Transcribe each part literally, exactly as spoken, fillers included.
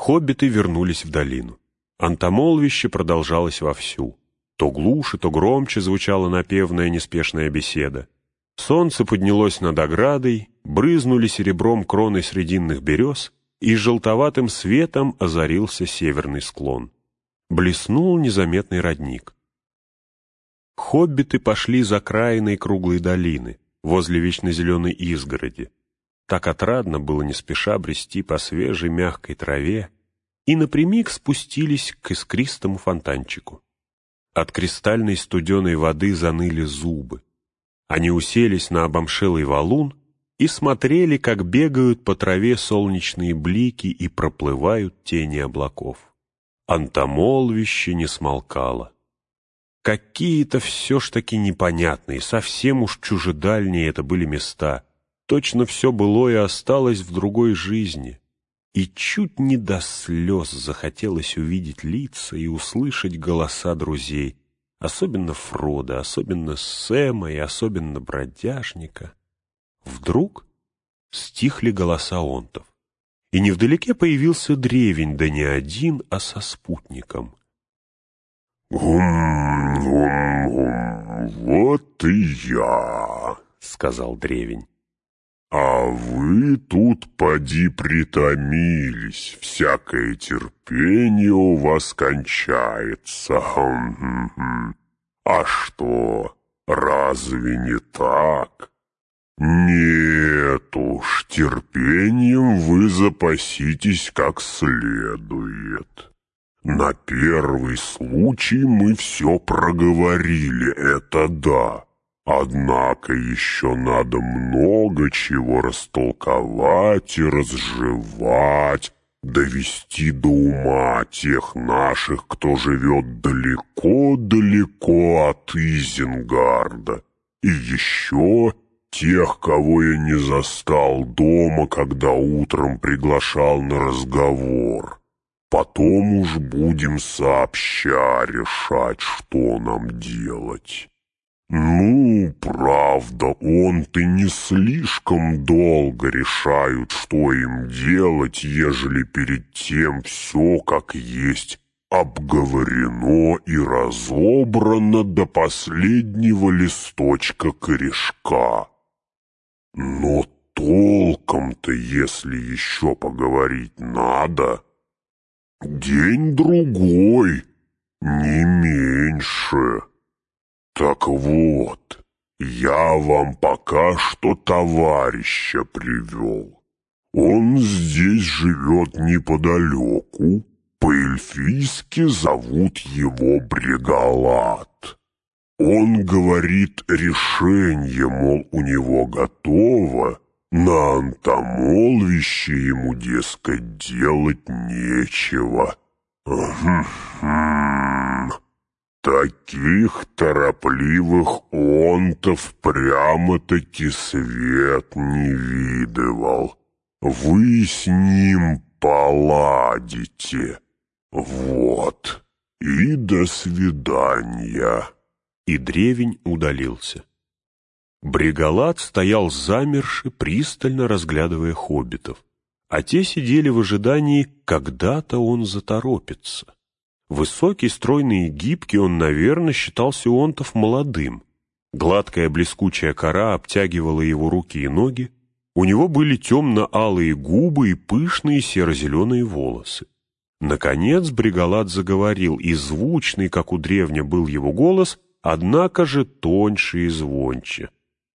Хоббиты вернулись в долину. Антомолвище продолжалось вовсю. То глуше, то громче звучала напевная неспешная беседа. Солнце поднялось над оградой, брызнули серебром кроны срединных берез, и желтоватым светом озарился северный склон. Блеснул незаметный родник. Хоббиты пошли за краиной круглой долины, возле вечно зеленой изгороди. Так отрадно было не спеша брести по свежей мягкой траве, и напрямик спустились к искристому фонтанчику. От кристальной студеной воды заныли зубы. Они уселись на обомшелый валун и смотрели, как бегают по траве солнечные блики и проплывают тени облаков. Антомолвище не смолкало. Какие-то все ж таки непонятные, совсем уж чужедальние это были места. Точно все былое осталось в другой жизни. И чуть не до слез захотелось увидеть лица и услышать голоса друзей. Особенно Фрода, особенно Сэма и особенно Бродяжника. Вдруг стихли голоса онтов. И невдалеке появился древень, да не один, а со спутником. «Гум-гум-гум, вот и я», — сказал древень. «А вы тут поди притомились, всякое терпение у вас кончается. А что, разве не так? Нет уж, терпением вы запаситесь как следует. На первый случай мы все проговорили, это да. Однако еще надо много чего растолковать и разжевать, довести до ума тех наших, кто живет далеко-далеко от Изенгарда, и еще тех, кого я не застал дома, когда утром приглашал на разговор. Потом уж будем сообща решать, что нам делать». «Ну, правда, он-то не слишком долго решают, что им делать, ежели перед тем все как есть обговорено и разобрано до последнего листочка корешка. Но толком-то, если еще поговорить надо, день-другой, не меньше». «Так вот, я вам пока что товарища привел. Он здесь живет неподалеку, по-эльфийски зовут его Бригалат. Он говорит, решение, мол, у него готово, на Антомолвище ему, дескать, делать нечего. Таких торопливых онтов прямо-таки свет не видывал. Вы с ним поладите. Вот. И до свидания». И древень удалился. Бригалат стоял замерши, пристально разглядывая хоббитов, а те сидели в ожидании, когда-то он заторопится. Высокий, стройный и гибкий, он, наверное, считался у онтов молодым. Гладкая блескучая кора обтягивала его руки и ноги. У него были темно-алые губы и пышные серо-зеленые волосы. Наконец Бригалат заговорил, и звучный, как у древня, был его голос, однако же тоньше и звонче.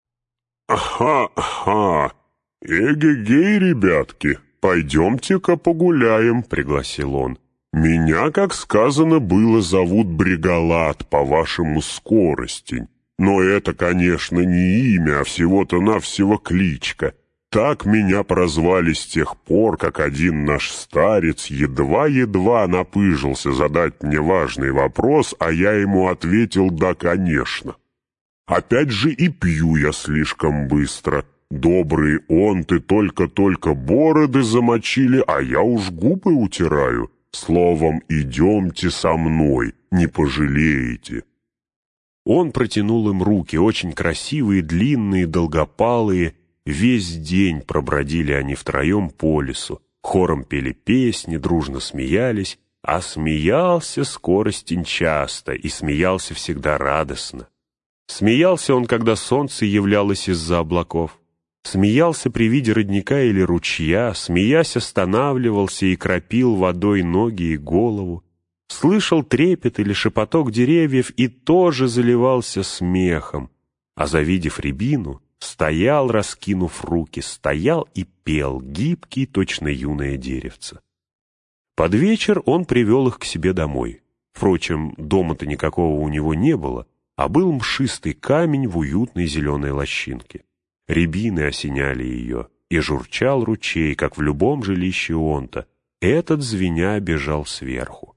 «Ага-ага, эге-гей, ребятки, пойдемте-ка погуляем», — пригласил он. «Меня, как сказано было, зовут Бригалат, по-вашему, Скоростень. Но это, конечно, не имя, а всего-то навсего кличка. Так меня прозвали с тех пор, как один наш старец едва-едва напыжился задать мне важный вопрос, а я ему ответил «да, конечно». Опять же и пью я слишком быстро. Добрые онты только-только бороды замочили, а я уж губы утираю. Словом, идемте со мной, не пожалеете». Он протянул им руки, очень красивые, длинные, долгопалые. Весь день пробродили они втроем по лесу, Хором пели песни, дружно смеялись, а смеялся Скоростень часто и смеялся всегда радостно. Смеялся он, когда солнце являлось из-за облаков. Смеялся при виде родника или ручья, смеясь, останавливался и кропил водой ноги и голову. Слышал трепет или шепоток деревьев и тоже заливался смехом, а завидев рябину, стоял, раскинув руки, стоял и пел, гибкий, точно юное деревце. Под вечер он привел их к себе домой. Впрочем, дома-то никакого у него не было, а был мшистый камень в уютной зеленой лощинке. Рябины осеняли ее, и журчал ручей, как в любом жилище онта. Этот, звеня, бежал сверху.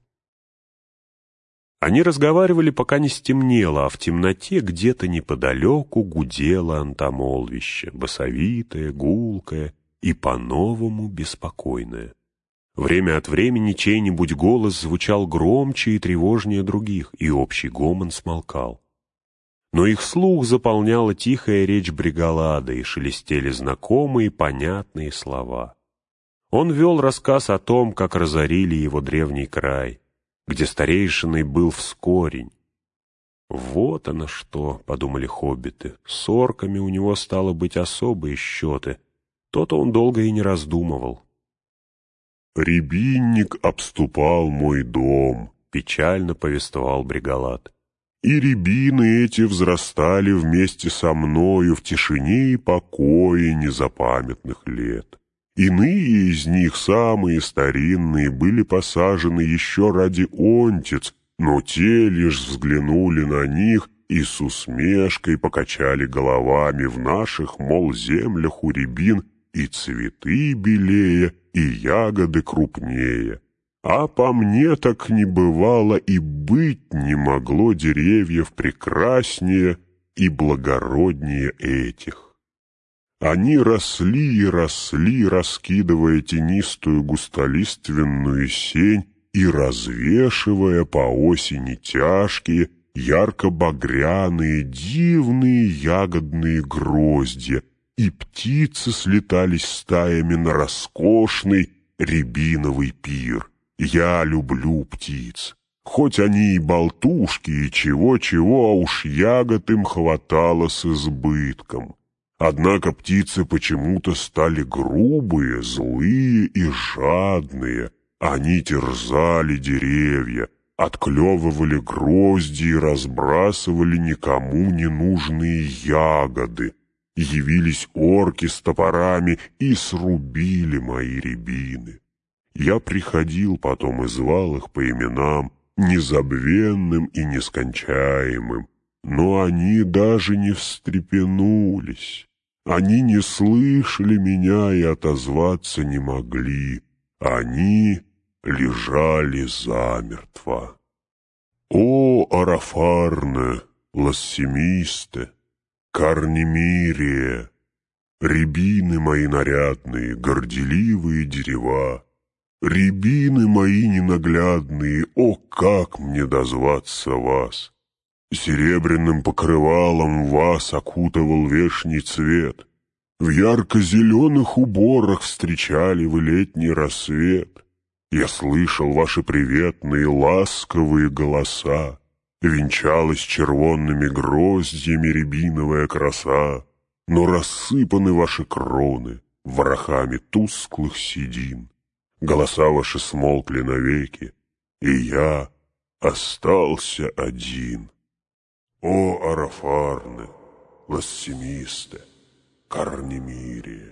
Они разговаривали, пока не стемнело, а в темноте где-то неподалеку гудело антомолвище, басовитое, гулкое и по-новому беспокойное. Время от времени чей-нибудь голос звучал громче и тревожнее других, и общий гомон смолкал. Но их слух заполняла тихая речь Бригалада, и шелестели знакомые, понятные слова. Он вел рассказ о том, как разорили его древний край, где старейшиной был Вскорень. «Вот оно что», — подумали хоббиты, — с орками у него стало быть особые счеты. То-то он долго и не раздумывал. «Рябинник обступал мой дом», — печально повествовал Бригалад. «И рябины эти взрастали вместе со мною в тишине и покое незапамятных лет. Иные из них, самые старинные, были посажены еще ради онтиц, но те лишь взглянули на них и с усмешкой покачали головами: в наших, мол, землях у рябин и цветы белее, и ягоды крупнее. А по мне так не бывало и быть не могло деревьев прекраснее и благороднее этих. Они росли и росли, раскидывая тенистую густолиственную сень и развешивая по осени тяжкие, ярко-багряные, дивные ягодные гроздья, и птицы слетались стаями на роскошный рябиновый пир. Я люблю птиц, хоть они и болтушки, и чего-чего, а уж ягод им хватало с избытком. Однако птицы почему-то стали грубые, злые и жадные. Они терзали деревья, отклевывали грозди и разбрасывали никому не нужные ягоды. Явились орки с топорами и срубили мои рябины. Я приходил потом и звал их по именам, незабвенным и нескончаемым, но они даже не встрепенулись. Они не слышали меня и отозваться не могли. Они лежали замертво. О, Арафарне, Лассимисте, Карнемирия, рябины мои нарядные, горделивые дерева, рябины мои ненаглядные, о, как мне дозваться вас! Серебряным покрывалом вас окутывал вешний цвет, в ярко-зеленых уборах встречали вы летний рассвет. Я слышал ваши приветные, ласковые голоса, венчалась червонными гроздьями рябиновая краса, но рассыпаны ваши кроны ворохами тусклых седин. Голоса ваши смолкли навеки, и я остался один. О, Арафарне, Лассимисте, Карнемирия!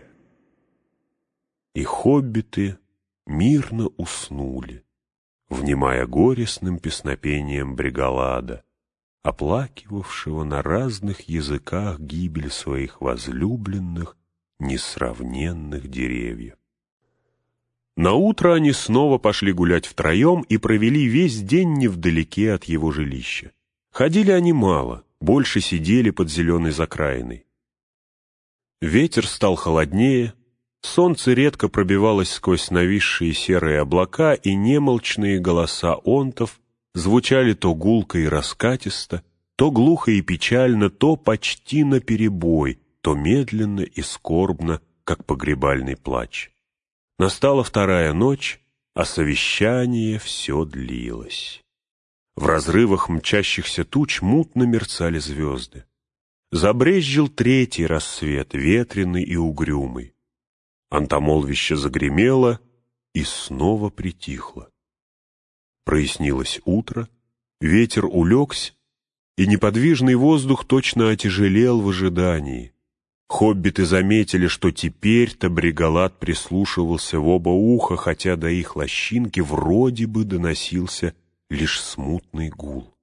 И хоббиты мирно уснули, внимая горестным песнопением Бригалада, оплакивавшего на разных языках гибель своих возлюбленных, несравненных деревьев. Наутро они снова пошли гулять втроем и провели весь день невдалеке от его жилища. Ходили они мало, больше сидели под зеленой закраиной. Ветер стал холоднее, солнце редко пробивалось сквозь нависшие серые облака, и немолчные голоса онтов звучали то гулко и раскатисто, то глухо и печально, то почти наперебой, то медленно и скорбно, как погребальный плач. Настала вторая ночь, а совещание все длилось. В разрывах мчащихся туч мутно мерцали звезды. Забрезжил третий рассвет, ветреный и угрюмый. Антомолвище загремело и снова притихло. Прояснилось утро, ветер улегся, и неподвижный воздух точно отяжелел в ожидании. Хоббиты заметили, что теперь-то Бригалат прислушивался в оба уха, хотя до их лощинки вроде бы доносился лишь смутный гул.